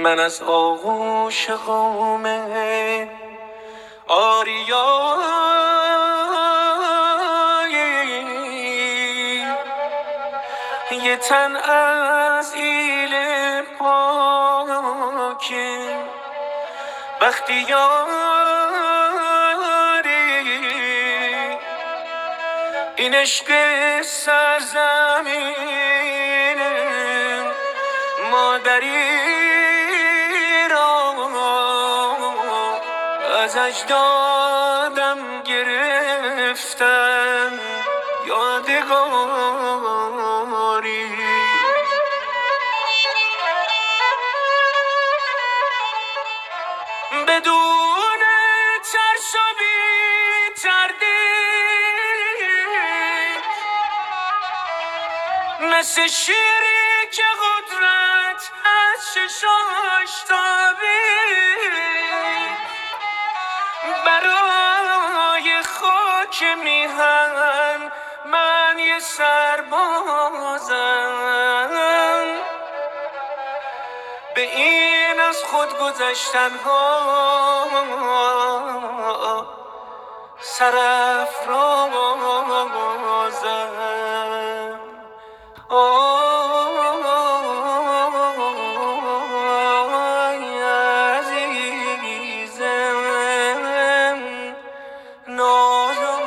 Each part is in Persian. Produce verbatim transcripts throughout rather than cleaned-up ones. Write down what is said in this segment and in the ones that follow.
من از آغوش قوم آریایی، یه تن از ایل پاکه بختیاری، این عشق سرزمین مادری را از اجدادم گرفتن یادگاری. بدون ترس و بی تردید، مثل شیری که قدرت از چشاش تابید، برای خاک میهن من یه سربازم. به این از خود گذشتن ها سرافرازم. آی عزیزم نازم.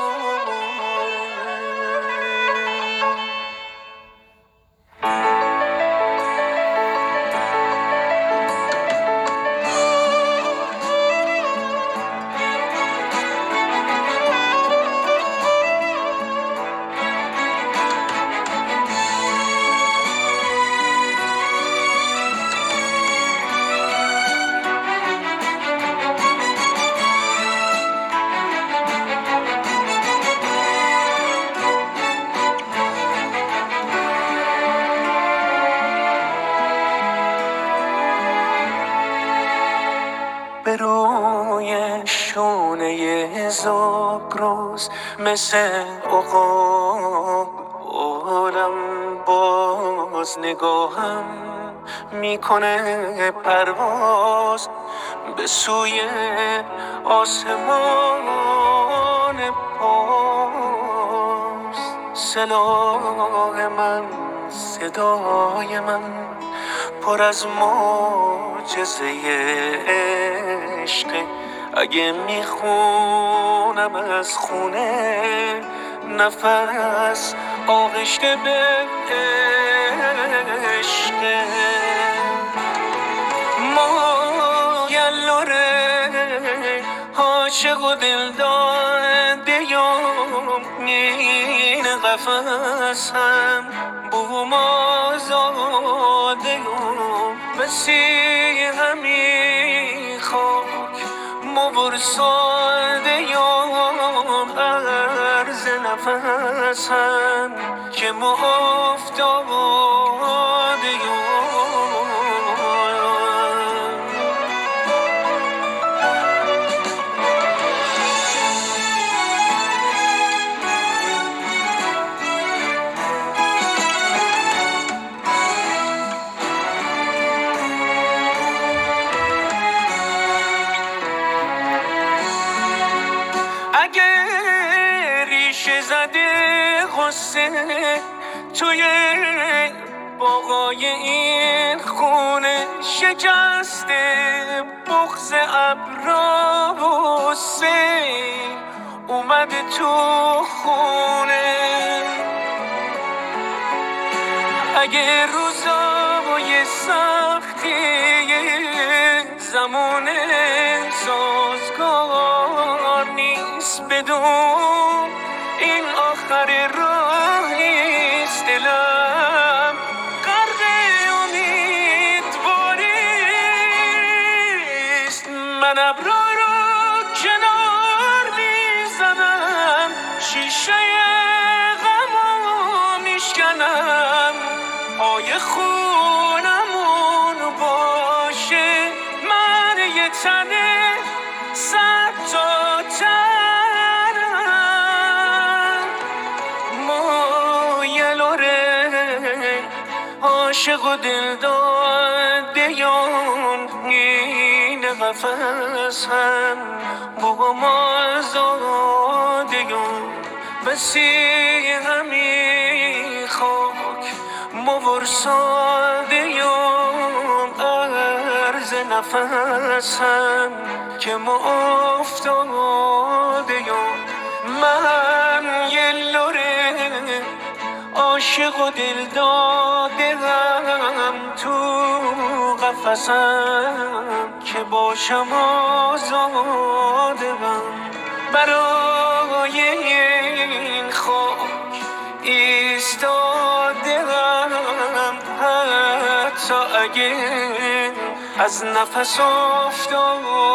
به روی شونه زاگرس مثل عقاب عالم باز نگاهم میکنه پرواز به سوی آسمان پاس. سلاح من صدای من پر از معجزه عشق، اگه میخونم از خونه نفس آغشته به عشق. ما یلوره عاشق و دل داده یم، این قفصم بوم آزاده یم. مسیحمی خاک مبرساده یم، عرض نفسم که مفتاده یم. غصه توی باغای این خونه شکسته، بغض ابرا و سیل اومده تو خونه. اگه روزای سختی زمان سازگار نیست، بدون این آخر راهیست. دلم غرق امیدواریست. من ابرا رو کنار میزنم، شیشه غمو میشکنم. پای خونمون باشه من یه تنه صد تا عاشق و دل دادیان این قفصم بگم آزادیان بسی همی خاک مورسادیان عرض نفسم که ما افتادیان من یه لوره عاشق و دل دادم تو قفسم که باشم آزادم برای این خاک ایستادم حتی اگه از نفس افتادم